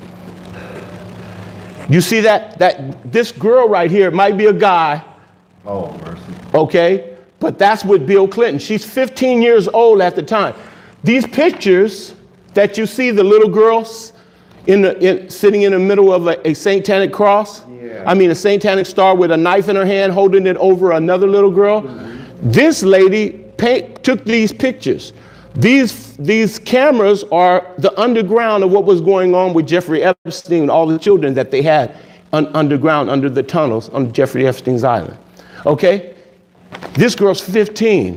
You see that, that this girl right here might be a guy. Oh, mercy. Okay, but that's with Bill Clinton. She's fifteen years old at the time. These pictures that you see, the little girls in the, in, sitting in the middle of a, a satanic cross. Yeah. I mean, a satanic star with a knife in her hand, holding it over another little girl. Mm-hmm. This lady paint, took these pictures. These, these cameras are the underground of what was going on with Jeffrey Epstein and all the children that they had un- underground under the tunnels on Jeffrey Epstein's island. Okay? This girl's fifteen.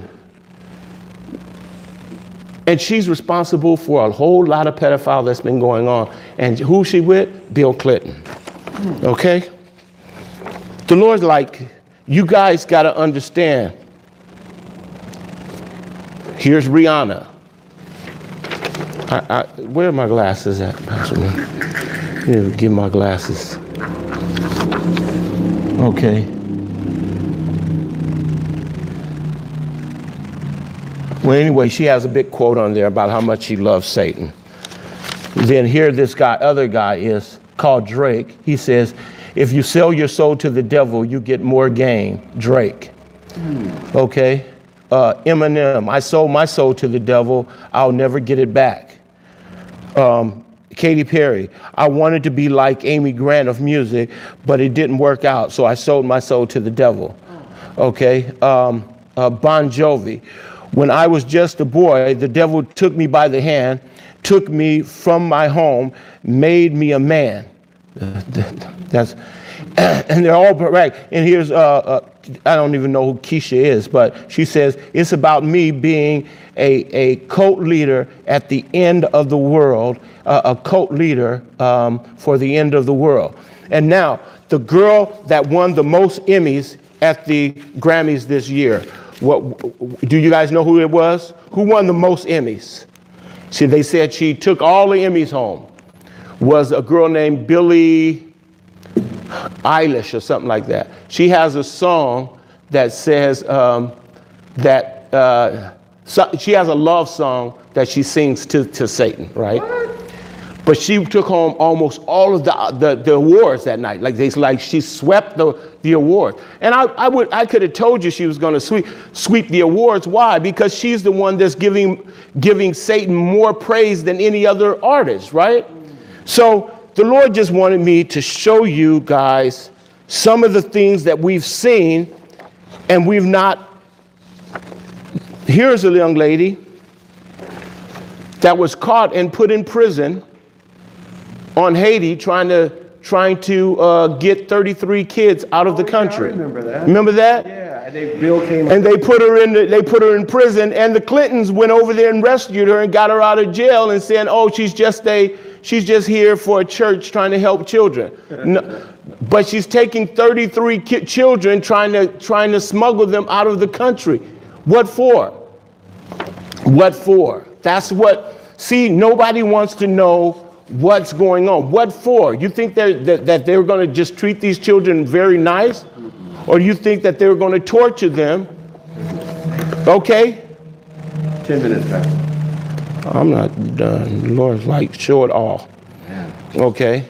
And she's responsible for a whole lot of pedophile that's been going on. And who's she with? Bill Clinton. Okay? The Lord's like, you guys got to understand. Here's Rihanna. I, I, where are my glasses at? Here, give my glasses. Okay. Well, anyway, she has a big quote on there about how much she loves Satan. Then here this guy, other guy is called Drake. He says, if you sell your soul to the devil, you get more gain. Drake. Okay. Uh, Eminem, I sold my soul to the devil, I'll never get it back. Um, Katy Perry, I wanted to be like Amy Grant of music, but it didn't work out, so I sold my soul to the devil. Okay, um, uh, Bon Jovi, when I was just a boy, the devil took me by the hand, took me from my home, made me a man. Uh, that's, and they're all right. And here's, uh, uh, I don't even know who Keisha is, but she says, it's about me being a, a cult leader at the end of the world, uh, a cult leader um, for the end of the world. And now, the girl that won the most Emmys at the Grammys this year, what, do you guys know who it was? Who won the most Emmys? See, they said she took all the Emmys home. Was a girl named Billie Eilish or something like that. She has a song that says um, that uh, so she has a love song that she sings to, to Satan, right? What? But she took home almost all of the, the, the awards that night. Like they like she swept the, the awards. And I, I would I could have told you she was going to sweep sweep the awards. Why? Because she's the one that's giving giving Satan more praise than any other artist, right? So the Lord just wanted me to show you guys some of the things that we've seen and we've not. Here's a young lady that was caught and put in prison on Haiti trying to trying to uh, get thirty-three kids out of the country. I remember that. Remember that? Yeah, and they Bill came and they put her in the, they put her in prison, and the Clintons went over there and rescued her and got her out of jail and said, "Oh, she's just a she's just here for a church trying to help children." No, but she's taking thirty-three ki- children trying to trying to smuggle them out of the country. What for? What for? That's what. See, nobody wants to know what's going on. What for? You think that, that they're going to just treat these children very nice? Or you think that they're going to torture them? Okay? Ten minutes back. I'm not done. Lord's like, show it all. Okay?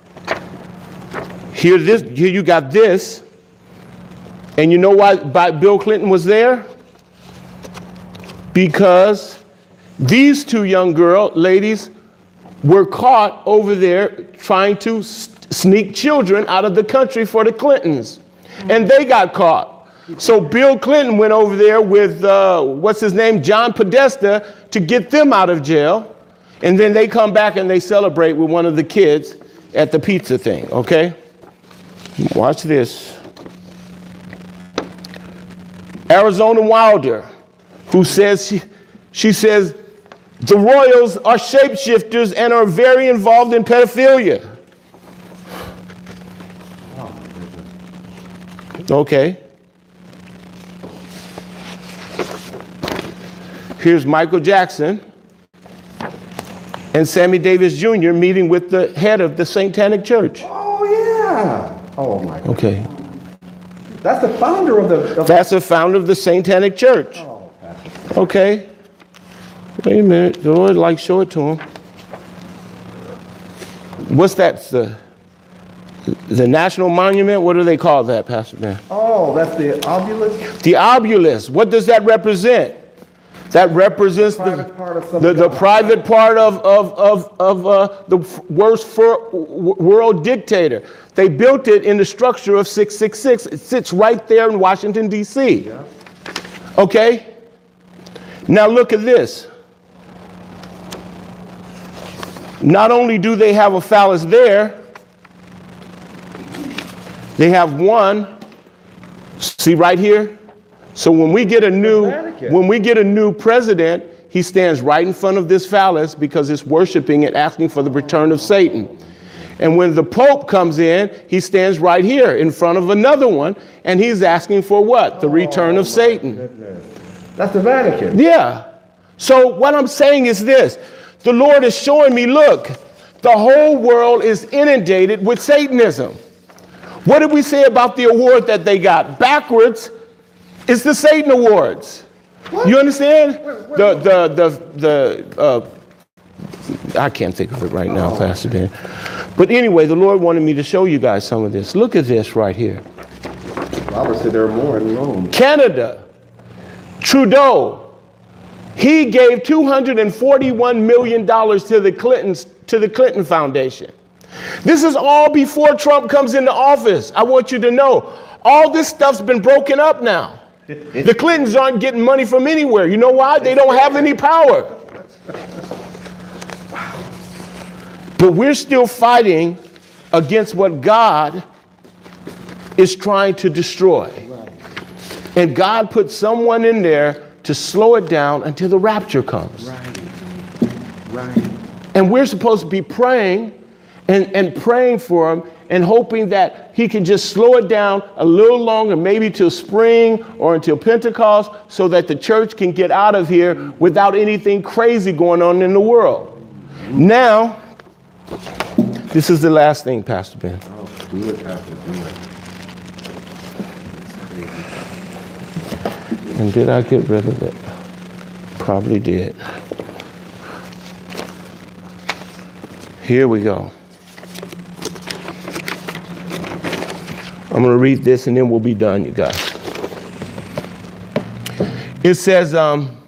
Here, this, here you got this. And you know why Bill Clinton was there? Because these two young girl ladies were caught over there trying to s- sneak children out of the country for the Clintons. And they got caught. So Bill Clinton went over there with, uh, what's his name, John Podesta, to get them out of jail. And then they come back and they celebrate with one of the kids at the pizza thing, okay? Watch this. Arizona Wilder, who says, she, she says, the royals are shapeshifters and are very involved in pedophilia. Okay. Here's Michael Jackson and Sammy Davis Junior meeting with the head of the Satanic Church. Oh, yeah. Oh, my God. Okay. That's the founder of the... Of That's the founder of the Satanic Church. oh, Pastor. Okay. Wait a minute. The Lord, like, show it to him. What's that? The, the National Monument? What do they call that, Pastor Ben? Oh, that's the obelisk? The obelisk. What does that represent? That represents the, Private part of some the, the government. private part of, of, of, of uh, the worst for, w- world dictator. They built it in the structure of six six six. It sits right there in Washington, D C. Yeah. Okay? Now look at this. Not only do they have a phallus there, they have one, see right here? So when we get a new, Vatican. when we get a new president, he stands right in front of this phallus because it's worshiping and asking for the return of Satan. And when the Pope comes in, he stands right here in front of another one, and he's asking for what? The return of Satan. Goodness. That's the Vatican. Yeah. So what I'm saying is this. The Lord is showing me, look, the whole world is inundated with Satanism. What did we say about the award that they got? Backwards, it's the Satan Awards. What? You understand? Wait, wait, The, the, the, the, uh, I can't think of it right now, Oh. Pastor Ben. But anyway, the Lord wanted me to show you guys some of this. Look at this right here. Robert said there are more in Rome. Canada, Trudeau, he gave two hundred forty-one million dollars to the Clintons, to the Clinton Foundation. This is all before Trump comes into office. I want you to know, all this stuff's been broken up now. The Clintons aren't getting money from anywhere. You know why? They don't have any power. But we're still fighting against what God is trying to destroy. And God put someone in there to slow it down until the rapture comes. Right. Right. And we're supposed to be praying and, and praying for him and hoping that he can just slow it down a little longer, maybe till spring or until Pentecost, so that the church can get out of here without anything crazy going on in the world. Now, this is the last thing, Pastor Ben. Oh, do it, Pastor, do it. And did I get rid of it? Probably did. Here we go. I'm going to read this and then we'll be done, you guys. It says, um,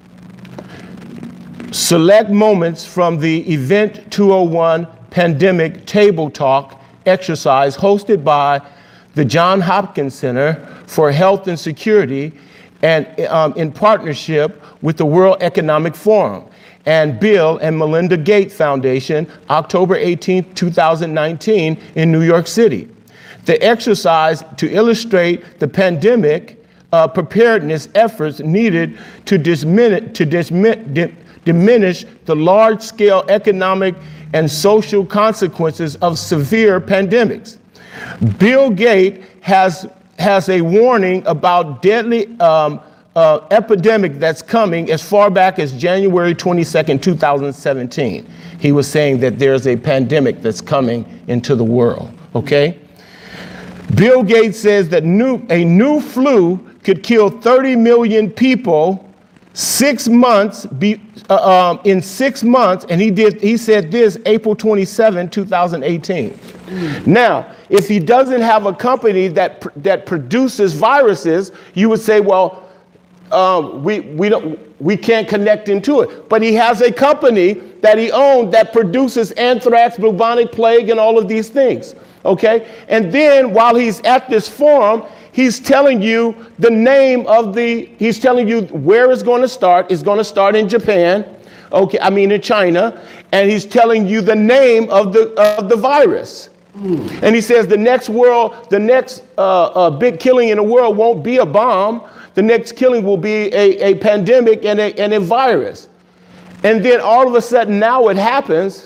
select moments from the Event two oh one Pandemic Table Talk exercise hosted by the Johns Hopkins Center for Health and Security and um, in partnership with the World Economic Forum and Bill and Melinda Gates Foundation, October eighteenth, two thousand nineteen in New York City. The exercise to illustrate the pandemic uh, preparedness efforts needed to diminish, to dismi- di- diminish the large-scale economic and social consequences of severe pandemics. Bill Gates has, has a warning about deadly um, uh, epidemic that's coming as far back as January twenty-second, two thousand seventeen. He was saying that there's a pandemic that's coming into the world, okay? Bill Gates says that new, a new flu could kill thirty million people six months be, uh, um, in six months, and he did. He said this April twenty-seventh, two thousand eighteen. Mm. Now, if he doesn't have a company that that produces viruses, you would say, well, um, we we don't we can't connect into it. But he has a company that he owned that produces anthrax, bubonic plague, and all of these things. Okay? And then while he's at this forum, he's telling you the name of the, he's telling you where it's going to start. It's going to start in Japan. Okay, I mean in China. And he's telling you the name of the of the virus. Mm. And he says the next world, the next uh, uh, big killing in the world won't be a bomb. The next killing will be a, a pandemic and a, and a virus. And then all of a sudden now it happens.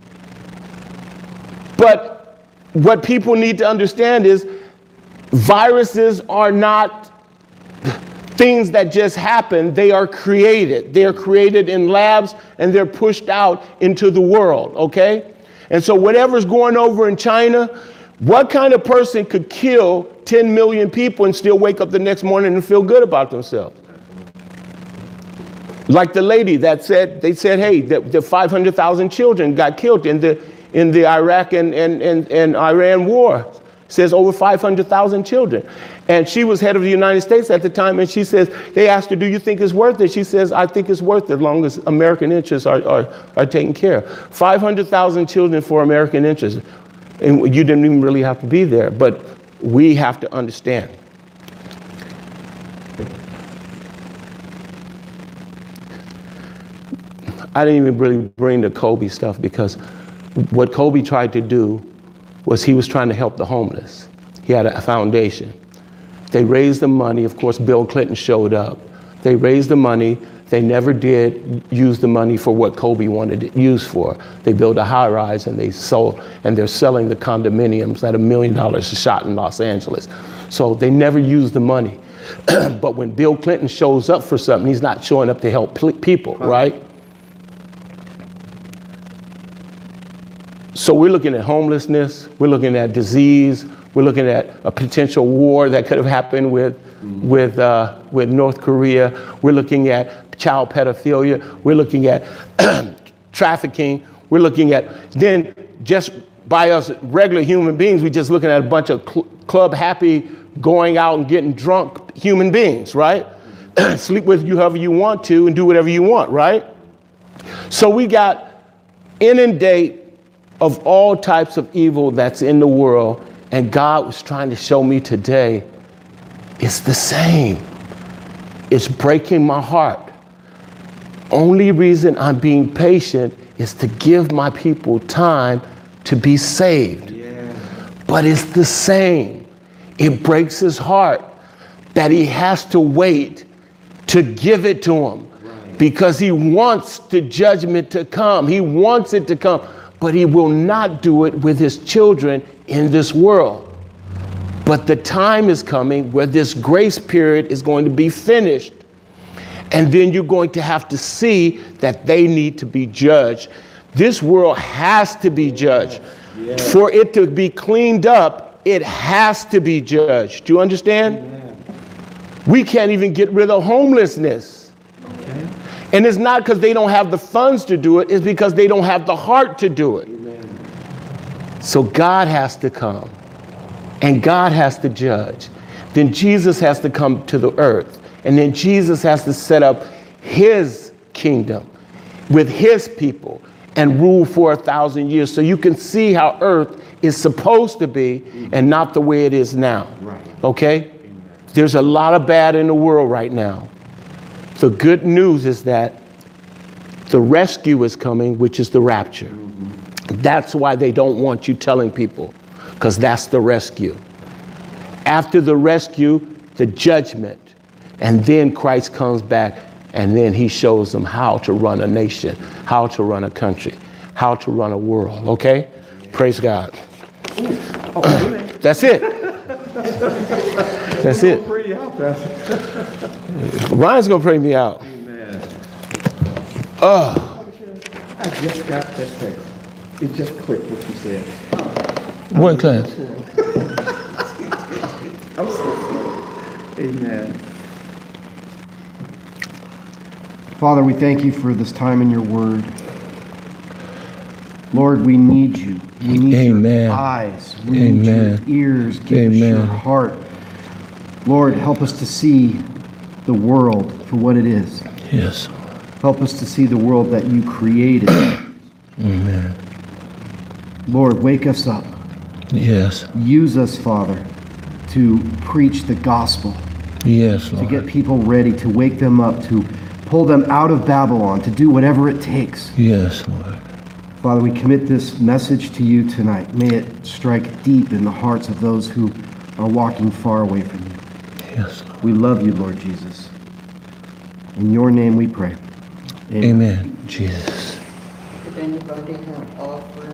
But what people need to understand is viruses are not things that just happen. They are created. They are created in labs and they're pushed out into the world, okay? And so whatever's going over in China, what kind of person could kill ten million people and still wake up the next morning and feel good about themselves? Like the lady that said, they said, hey, the, the five hundred thousand children got killed in the in the Iraq and, and, and, and Iran war. Says over five hundred thousand children. And she was head of the United States at the time. And she says, they asked her, do you think it's worth it? She says, I think it's worth it as long as American interests are, are, are taken care of. five hundred thousand children for American interests. And you didn't even really have to be there. But we have to understand. I didn't even really bring the Kobe stuff because what Kobe tried to do was he was trying to help the homeless. He had a foundation. They raised the money. Of course, Bill Clinton showed up. They raised the money. They never did use the money for what Kobe wanted it used for. They built a high rise and they sold, and they're selling the condominiums at a million dollars a shot in Los Angeles. So they never used the money. But when Bill Clinton shows up for something, he's not showing up to help people, right? So we're looking at homelessness, we're looking at disease, we're looking at a potential war that could have happened with, mm-hmm. with, uh, with North Korea. We're looking at child pedophilia. We're looking at trafficking. We're looking at, then just by us regular human beings, we're just looking at a bunch of cl- club happy, going out and getting drunk human beings, right? Sleep with you however you want to and do whatever you want, right? So we got inundate of all types of evil that's in the world, and God was trying to show me today, it's the same. It's breaking my heart. Only reason I'm being patient is to give my people time to be saved. Yeah. But it's the same. It breaks his heart that he has to wait to give it to him, right? Because he wants the judgment to come. He wants it to come. But he will not do it with his children in this world. But the time is coming where this grace period is going to be finished. And then you're going to have to see that they need to be judged. This world has to be judged. Yes. For it to be cleaned up, it has to be judged. Do you understand? Amen. We can't even get rid of homelessness. Okay. And it's not because they don't have the funds to do it, it's because they don't have the heart to do it. Amen. So God has to come, and God has to judge. Then Jesus has to come to the earth, and then Jesus has to set up his kingdom with his people and rule for a thousand years. So you can see how earth is supposed to be and not the way it is now. Right. Okay? Amen. There's a lot of bad in the world right now. The good news is that the rescue is coming, which is the rapture. Mm-hmm. That's why they don't want you telling people, because that's the rescue. After the rescue, the judgment, and then Christ comes back, and then he shows them how to run a nation, how to run a country, how to run a world, okay? Yeah. Praise God. Ooh. Oh, that's it. That's it. Ryan's gonna pray me out. Amen. Oh. I just got that text. It just clicked what you said. What class? I'm so Amen. Father, we thank you for this time in your word. Lord, we need you. We need Amen. Your eyes. We Amen. Need your ears. Give Amen. Us your heart. Lord, help us to see the world for what it is. Yes. Help us to see the world that you created Amen. Lord, wake us up. Yes. Use us, Father, to preach the gospel, Yes, to Lord. get people ready, to wake them up, to pull them out of Babylon, to do whatever it takes. Yes, Lord. Father, we commit this message to you tonight. May it strike deep in the hearts of those who are walking far away from you. Yes, Lord. We love you, Lord Jesus. In your name we pray. Amen. Jesus. If anybody have offering